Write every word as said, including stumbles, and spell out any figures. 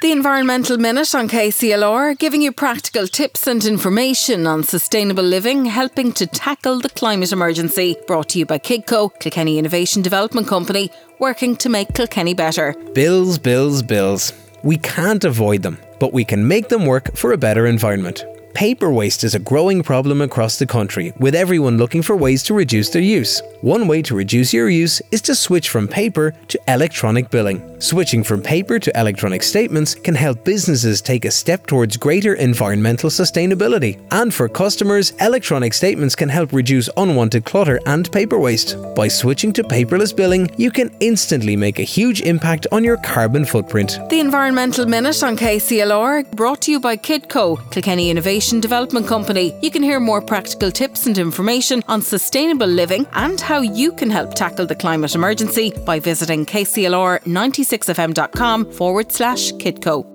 The Environmental Minute on K C L R, giving you practical tips and information on sustainable living, helping to tackle the climate emergency. Brought to you by Kidco, Kilkenny Innovation Development Company, working to make Kilkenny better. Bills, bills, bills. We can't avoid them, but we can make them work for a better environment. Paper waste is a growing problem across the country, with everyone looking for ways to reduce their use. One way to reduce your use is to switch from paper to electronic billing. Switching from paper to electronic statements can help businesses take a step towards greater environmental sustainability. And for customers, electronic statements can help reduce unwanted clutter and paper waste. By switching to paperless billing, you can instantly make a huge impact on your carbon footprint. The Environmental Minute on K C L R, brought to you by Kidco, Kilkenny Innovation Development Company. You can hear more practical tips and information on sustainable living and how you can help tackle the climate emergency by visiting kclr ninety-six f m dot com forward slash Kidco.